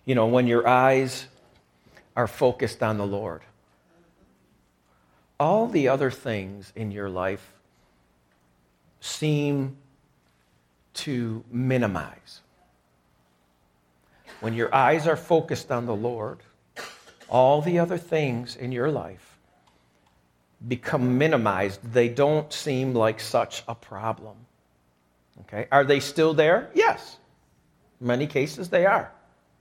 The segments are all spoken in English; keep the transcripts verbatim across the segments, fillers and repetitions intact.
you know, when your eyes are focused on the Lord, all the other things in your life seem to minimize. When your eyes are focused on the Lord, all the other things in your life become minimized. They don't seem like such a problem. Okay? Are they still there? Yes. In many cases, they are.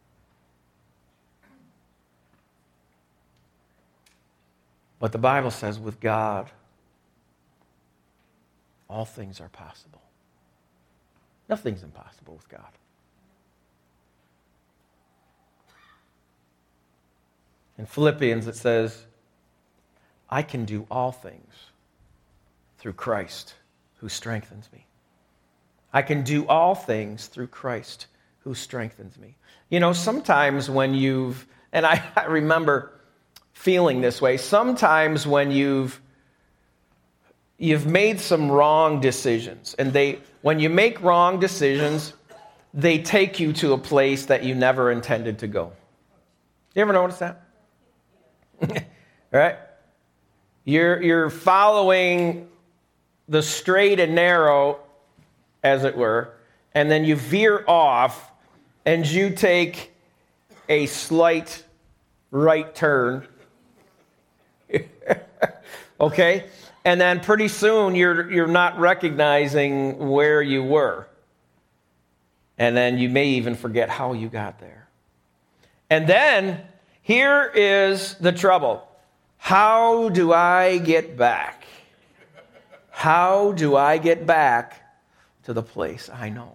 But the Bible says with God, all things are possible. Nothing's impossible with God. In Philippians, it says, I can do all things through Christ who strengthens me. I can do all things through Christ who strengthens me. You know, sometimes when you've, and I, I remember feeling this way, sometimes when you've you've made some wrong decisions, and they when you make wrong decisions, they take you to a place that you never intended to go. You ever notice that? Right? You're you're following the straight and narrow, as it were, and then you veer off and you take a slight right turn. Okay? And then pretty soon you're you're not recognizing where you were. And then you may even forget how you got there. And then here is the trouble. How do I get back? How do I get back to the place I know?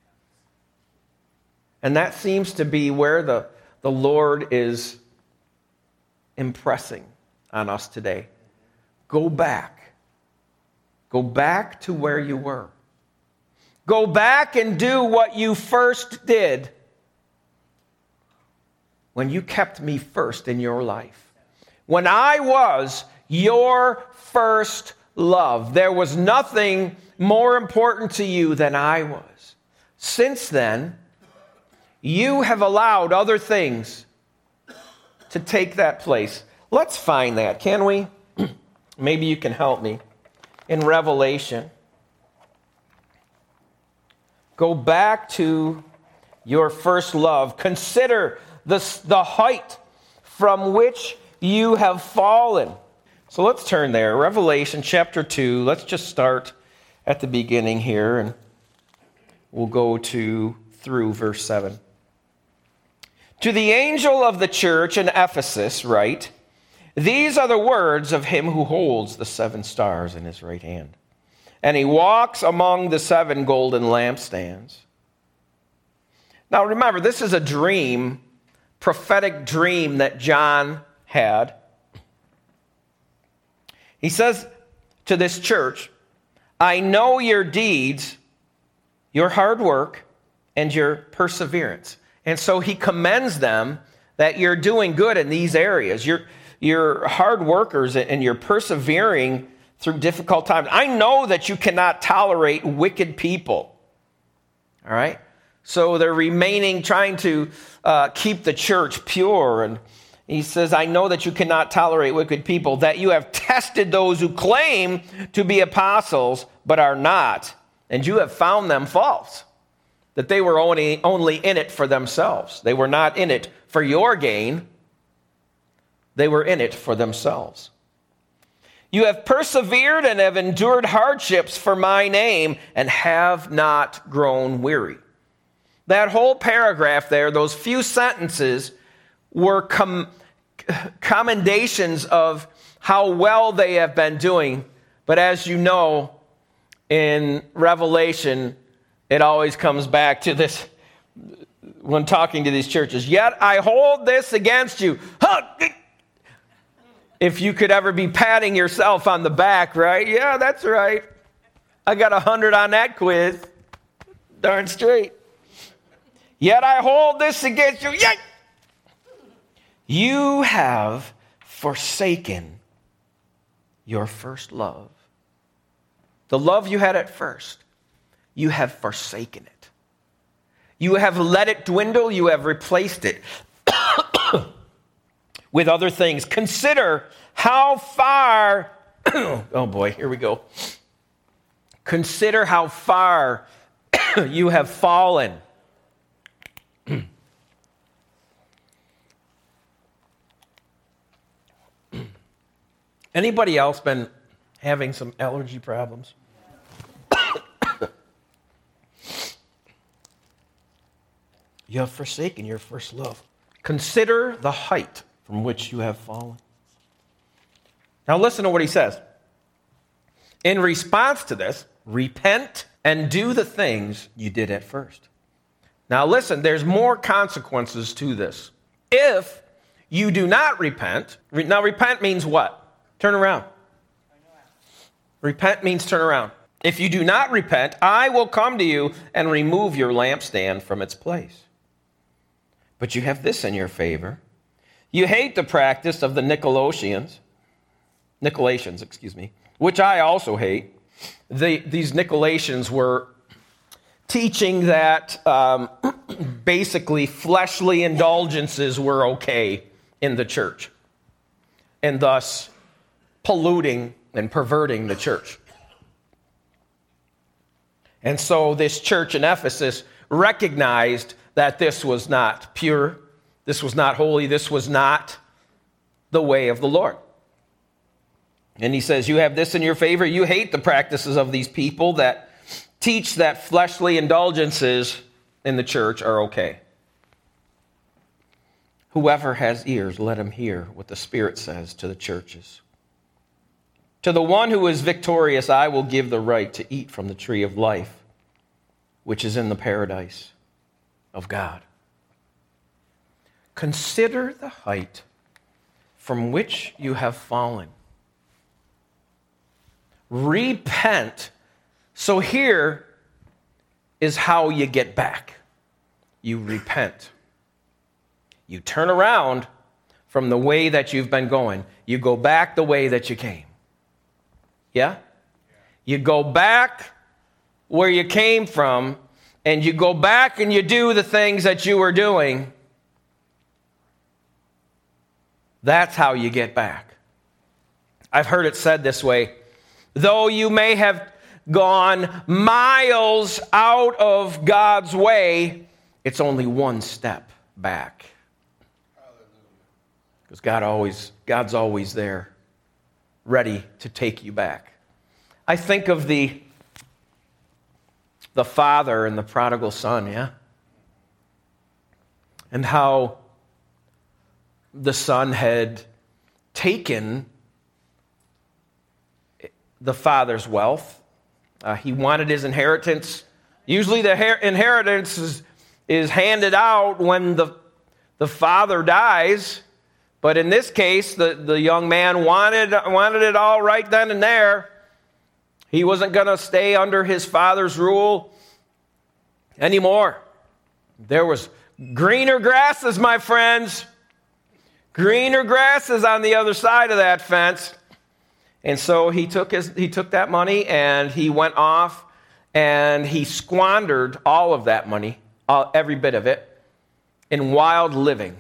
And that seems to be where the, the Lord is impressing on us today. Go back. Go back to where you were. Go back and do what you first did when you kept me first in your life. When I was your first love, there was nothing more important to you than I was. Since then, you have allowed other things to take that place. Let's find that, can we? Maybe you can help me. In Revelation, go back to your first love. Consider the, the height from which you have fallen. So let's turn there. Revelation chapter two. Let's just start at the beginning here, and we'll go to through verse seven. To the angel of the church in Ephesus write, these are the words of him who holds the seven stars in his right hand, and he walks among the seven golden lampstands. Now remember, this is a dream, prophetic dream that John had. He says to this church, I know your deeds, your hard work, and your perseverance. And so he commends them that you're doing good in these areas. You're, you're hard workers and you're persevering through difficult times. I know that you cannot tolerate wicked people. All right? So they're remaining, trying to uh, keep the church pure. And he says, I know that you cannot tolerate wicked people, that you have tested those who claim to be apostles, but are not, and you have found them false, that they were only, only in it for themselves. They were not in it for your gain. They were in it for themselves. You have persevered and have endured hardships for my name and have not grown weary. That whole paragraph there, those few sentences, were com- commendations of how well they have been doing. But as you know, in Revelation, it always comes back to this when talking to these churches. Yet I hold this against you. If you could ever be patting yourself on the back, right? Yeah, that's right. I got a hundred on that quiz. Darn straight. Yet I hold this against you. Yet you have forsaken your first love. The love you had at first, you have forsaken it. You have let it dwindle. You have replaced it with other things. Consider how far, oh boy, here we go. Consider how far you have fallen. Anybody else been having some allergy problems? You have forsaken your first love. Consider the height from which you have fallen. Now listen to what he says. In response to this, repent and do the things you did at first. Now listen, there's more consequences to this. If you do not repent, now repent means what? Turn around. Repent means turn around. If you do not repent, I will come to you and remove your lampstand from its place. But you have this in your favor. You hate the practice of the Nicolaitans, Nicolaitans, excuse me, which I also hate. The, these Nicolaitans were teaching that um, basically fleshly indulgences were okay in the church, and thus polluting and perverting the church. And so this church in Ephesus recognized that this was not pure, this was not holy, this was not the way of the Lord. And he says, you have this in your favor. You hate the practices of these people that teach that fleshly indulgences in the church are okay. Whoever has ears, let him hear what the Spirit says to the churches. To the one who is victorious, I will give the right to eat from the tree of life, which is in the paradise of God. Consider the height from which you have fallen. Repent. So here is how you get back. You repent. You turn around from the way that you've been going. You go back the way that you came. Yeah? You go back where you came from, and you go back and you do the things that you were doing. That's how you get back. I've heard it said this way. Though you may have gone miles out of God's way, it's only one step back. Because God always, God's always there, ready to take you back. I think of the the father and the prodigal son, yeah? And how the son had taken the father's wealth. Uh, he wanted his inheritance. Usually the her- inheritance is, is handed out when the, the father dies. But in this case, the, the young man wanted, wanted it all right then and there. He wasn't going to stay under his father's rule anymore. There was greener grasses, my friends. Greener grasses on the other side of that fence. And so he took his he took that money and he went off and he squandered all of that money, all, every bit of it, in wild living.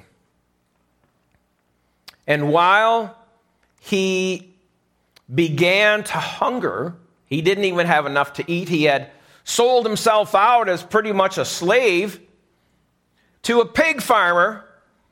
And while he began to hunger, he didn't even have enough to eat. He had sold himself out as pretty much a slave to a pig farmer.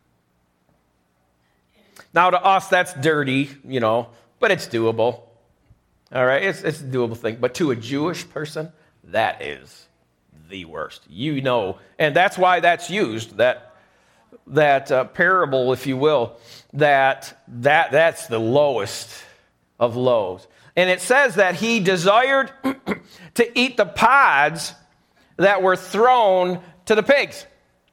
Now, to us, that's dirty, you know, but it's doable. All right, it's, it's a doable thing. But to a Jewish person, that is the worst. You know, and that's why that's used, that that uh, parable, if you will, that that that's the lowest of lows. And it says that he desired to eat the pods that were thrown to the pigs.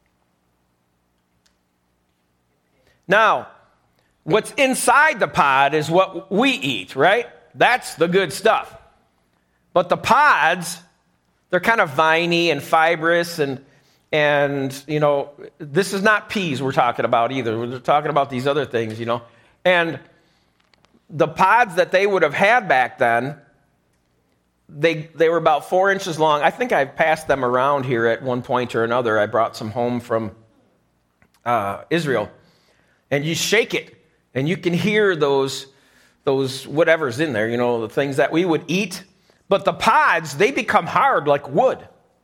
Now, what's inside the pod is what we eat, right? That's the good stuff. But the pods, they're kind of viney and fibrous, and, and you know, this is not peas we're talking about either. We're talking about these other things, you know. And the pods that they would have had back then they they were about four inches long. I think I've passed them around here at one point or another. I brought some home from uh, Israel. And you shake it, and you can hear those, those whatever's in there, you know, the things that we would eat. But the pods, they become hard like wood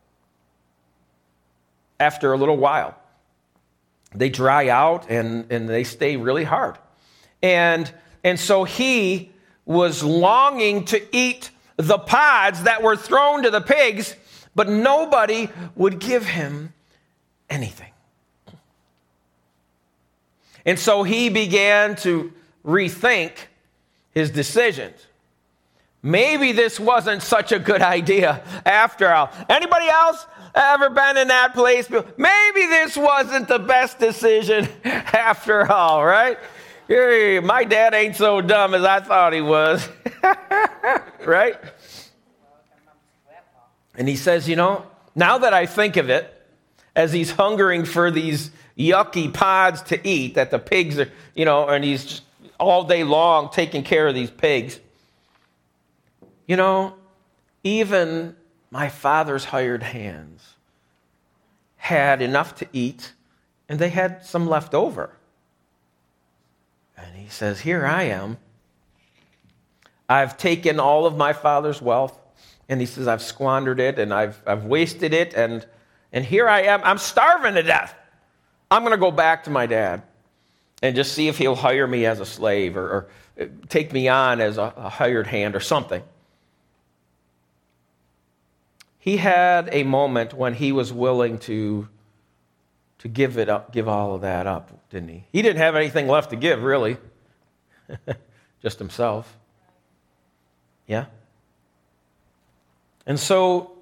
after a little while. They dry out, and, and they stay really hard. And, and so he was longing to eat the pods that were thrown to the pigs, but nobody would give him anything. And so he began to rethink his decisions. Maybe this wasn't such a good idea after all. Anybody else ever been in that place? Maybe this wasn't the best decision after all, right? Hey, my dad ain't so dumb as I thought he was. Right? And he says, you know, now that I think of it, as he's hungering for these yucky pods to eat that the pigs are, you know, and he's just all day long taking care of these pigs. You know, even my father's hired hands had enough to eat, and they had some left over. And he says, here I am. I've taken all of my father's wealth, and he says, I've squandered it, and I've I've wasted it, and and here I am. I'm starving to death. I'm going to go back to my dad and just see if he'll hire me as a slave or, or take me on as a, a hired hand or something. He had a moment when he was willing to, to give it up, give all of that up, didn't he? He didn't have anything left to give, really. Just himself. Yeah? And so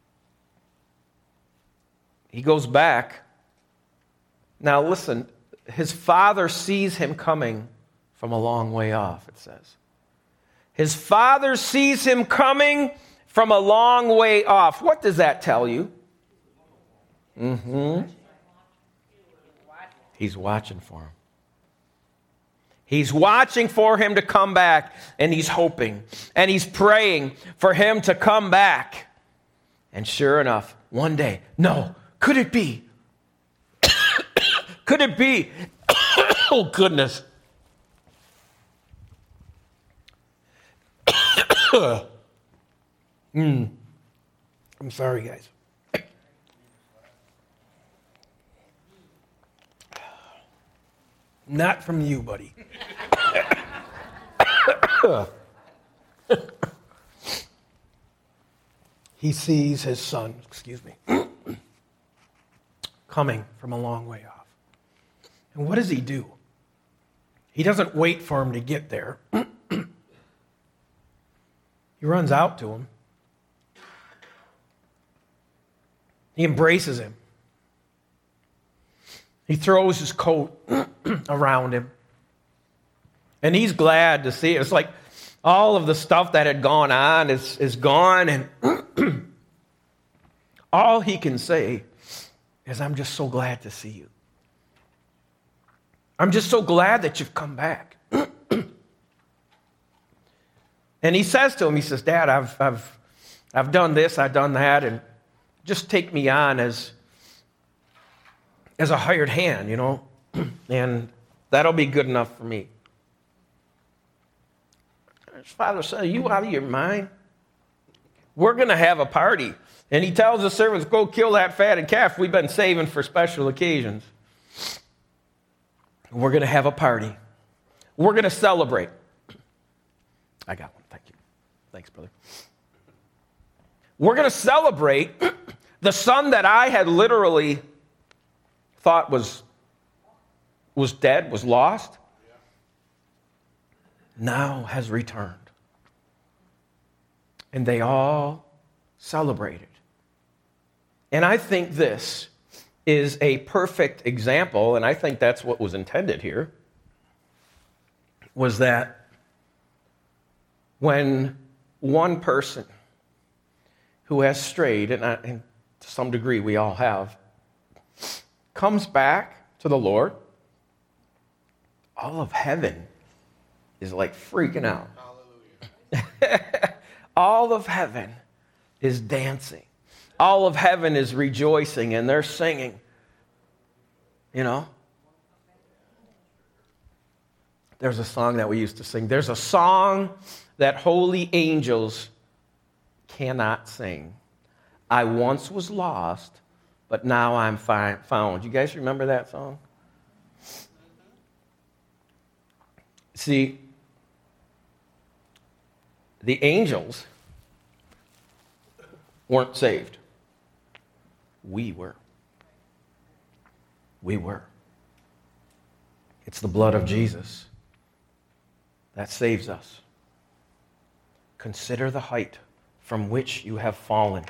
he goes back. Now listen, his father sees him coming from a long way off, it says. His father sees him coming from a long way off. What does that tell you? Mm-hmm. He's watching for him. He's watching for him to come back, and he's hoping, and he's praying for him to come back. And sure enough, one day, no, could it be? Could it be? Oh, goodness. mm. I'm sorry, guys. Not from you, buddy. He sees his son, excuse me, coming from a long way off. And what does he do? He doesn't wait for him to get there. He runs out to him. He embraces him. He throws his coat around him. And he's glad to see it. It's like all of the stuff that had gone on is, is gone. And all he can say is, I'm just so glad to see you. I'm just so glad that you've come back. And he says to him, he says, Dad, I've, I've, I've done this, I've done that, and just take me on as, as a hired hand, you know, and that'll be good enough for me. His father said, are you out of your mind? We're going to have a party. And he tells the servants, go kill that fatted calf we've been saving for special occasions. We're going to have a party. We're going to celebrate. I got one. Thank you. Thanks, brother. We're going to celebrate the son that I had literally thought was, was dead, was lost, now has returned. And they all celebrated. And I think this is a perfect example, and I think that's what was intended here, was that when one person who has strayed, and, I, and to some degree we all have, comes back to the Lord, all of heaven is like freaking out. All of heaven is dancing. All of heaven is rejoicing, and they're singing. You know? There's a song that we used to sing. There's a song that holy angels cannot sing. I once was lost, but now I'm fi- found. You guys remember that song? See, the angels weren't saved. We were. We were. It's the blood of Jesus that saves us. Consider the height from which you have fallen.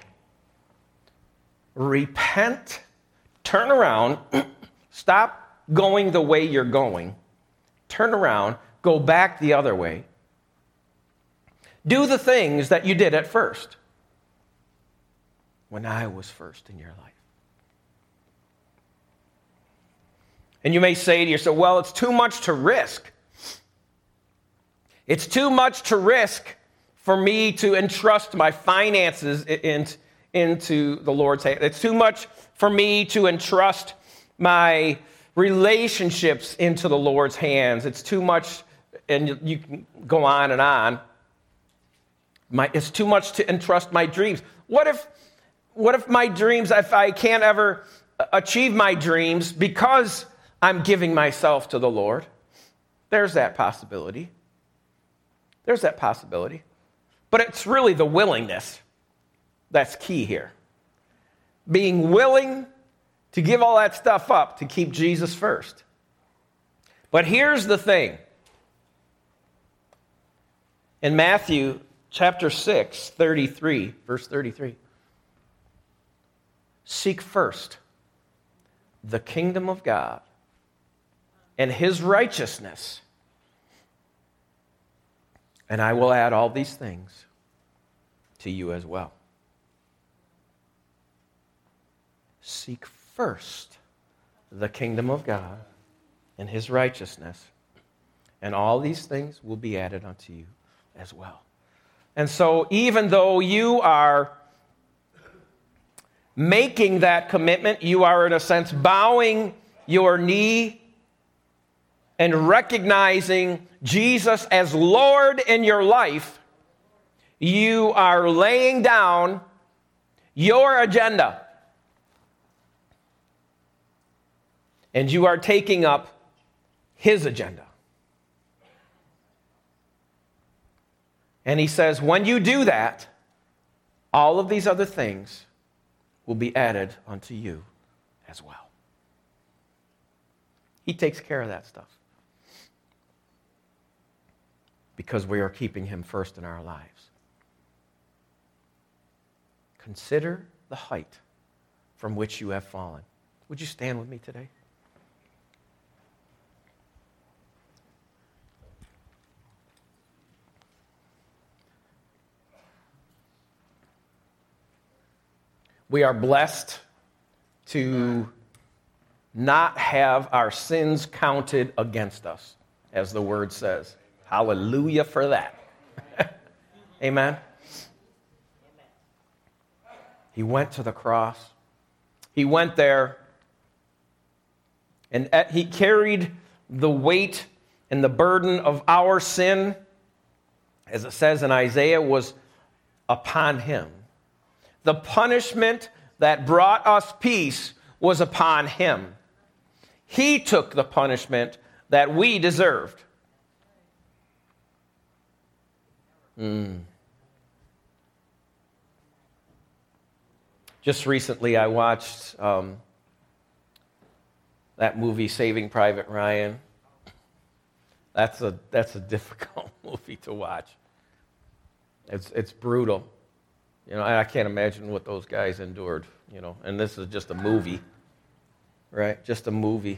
Repent, turn around, stop going the way you're going, turn around, go back the other way. Do the things that you did at first, when I was first in your life. And you may say to yourself, well, it's too much to risk. It's too much to risk for me to entrust my finances in, into the Lord's hand. It's too much for me to entrust my relationships into the Lord's hands. It's too much, and you, you can go on and on. My, it's too much to entrust my dreams. What if, what if my dreams, if I can't ever achieve my dreams because I'm giving myself to the Lord? There's that possibility. There's that possibility. But it's really the willingness that's key here. Being willing to give all that stuff up to keep Jesus first. But here's the thing. In Matthew chapter six, thirty-three, verse thirty-three. Seek first the kingdom of God and his righteousness, and I will add all these things to you as well. Seek first the kingdom of God and his righteousness, and all these things will be added unto you as well. And so even though you are making that commitment, you are in a sense bowing your knee and recognizing Jesus as Lord in your life, you are laying down your agenda. And you are taking up his agenda. And he says, when you do that, all of these other things will be added unto you as well. He takes care of that stuff. Because we are keeping him first in our lives. Consider the height from which you have fallen. Would you stand with me today? We are blessed to not have our sins counted against us, as the word says. Hallelujah for that. Amen. He went to the cross. He went there, and he carried the weight and the burden of our sin, as it says in Isaiah, was upon him. The punishment that brought us peace was upon him. He took the punishment that we deserved. Mm. Just recently, I watched um, that movie, Saving Private Ryan. That's a that's a difficult movie to watch. It's it's brutal. You know, I can't imagine what those guys endured, you know, and this is just a movie, right? Just a movie.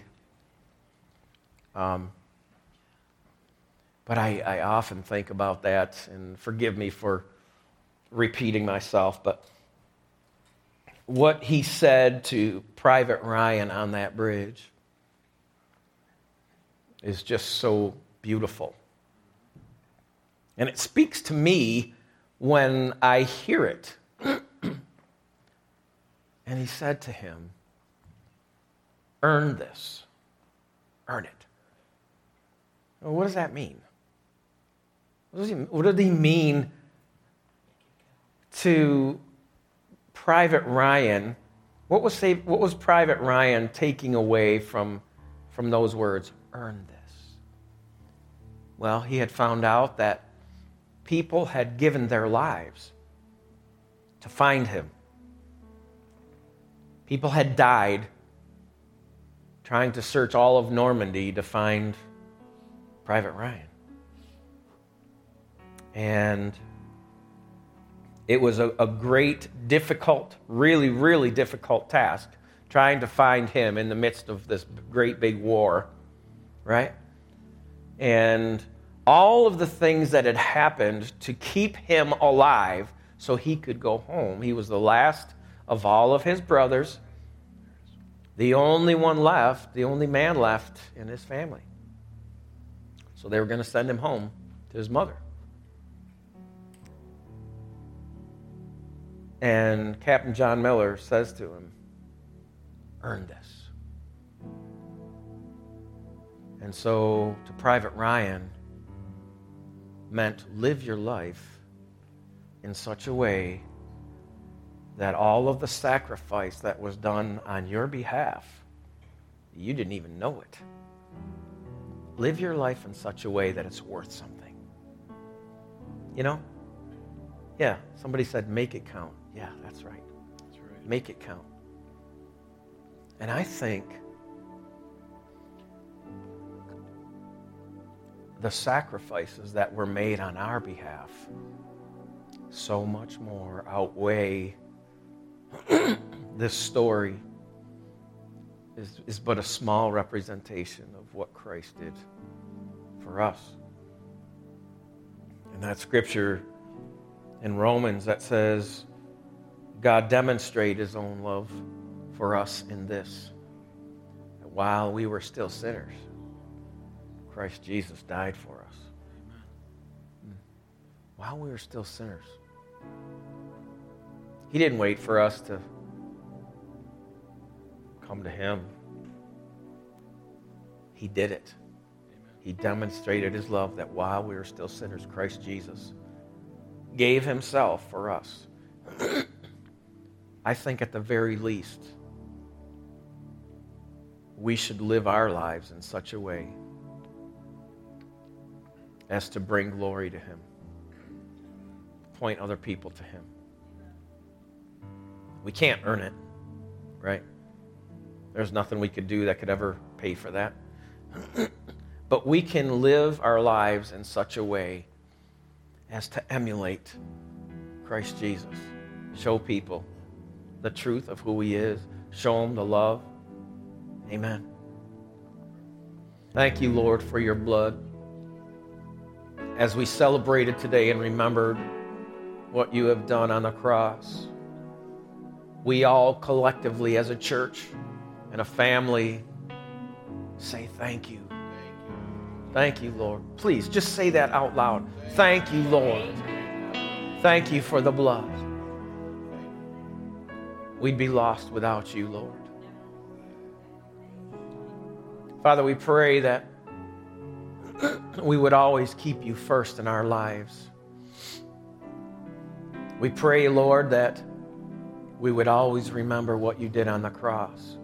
Um, but I, I often think about that, and forgive me for repeating myself, but what he said to Private Ryan on that bridge is just so beautiful. And it speaks to me when I hear it. And he said to him, earn this. Earn it. Well, what does that mean? What does he, what did he mean to Private Ryan? What was, what was Private Ryan taking away from, from those words? Earn this. Well, he had found out that people had given their lives to find him. People had died trying to search all of Normandy to find Private Ryan. And it was a, a great, difficult, really, really difficult task trying to find him in the midst of this great big war, right? And all of the things that had happened to keep him alive so he could go home. He was the last of all of his brothers, the only one left, the only man left in his family. So they were going to send him home to his mother. And Captain John Miller says to him, earn this. And so to Private Ryan meant live your life in such a way that all of the sacrifice that was done on your behalf, you didn't even know it. Live your life in such a way that it's worth something. You know? Yeah, somebody said, make it count. Yeah, that's right. That's right. Make it count. And I think the sacrifices that were made on our behalf so much more outweigh this story is, is but a small representation of what Christ did for us. And that scripture in Romans that says, God demonstrated his own love for us in this, that while we were still sinners, Christ Jesus died for us. Amen. While we were still sinners. He didn't wait for us to come to him. He did it. Amen. He demonstrated his love that while we were still sinners, Christ Jesus gave himself for us. I think at the very least, we should live our lives in such a way as to bring glory to him, point other people to him. We can't earn it, right? There's nothing we could do that could ever pay for that. But we can live our lives in such a way as to emulate Christ Jesus. Show people the truth of who he is. Show them the love. Amen. Thank you, Lord, for your blood. As we celebrated today and remembered what you have done on the cross, we all collectively as a church and a family say thank you. Thank you, Lord. Please, just say that out loud. Thank you, Lord. Thank you for the blood. We'd be lost without you, Lord. Father, we pray that we would always keep you first in our lives. We pray, Lord, that we would always remember what you did on the cross.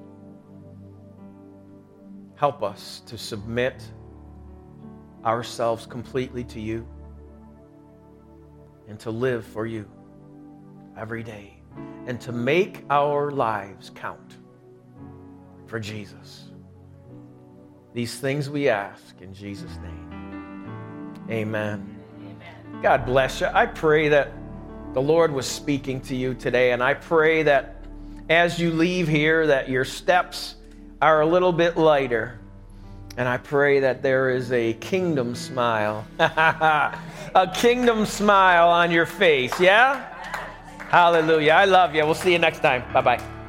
Help us to submit ourselves completely to you and to live for you every day and to make our lives count for Jesus. These things we ask in Jesus' name. Amen. Amen. God bless you. I pray that the Lord was speaking to you today, and I pray that as you leave here that your steps are a little bit lighter. And I pray that there is a kingdom smile. A kingdom smile on your face, yeah? Hallelujah. I love you. We'll see you next time. Bye-bye.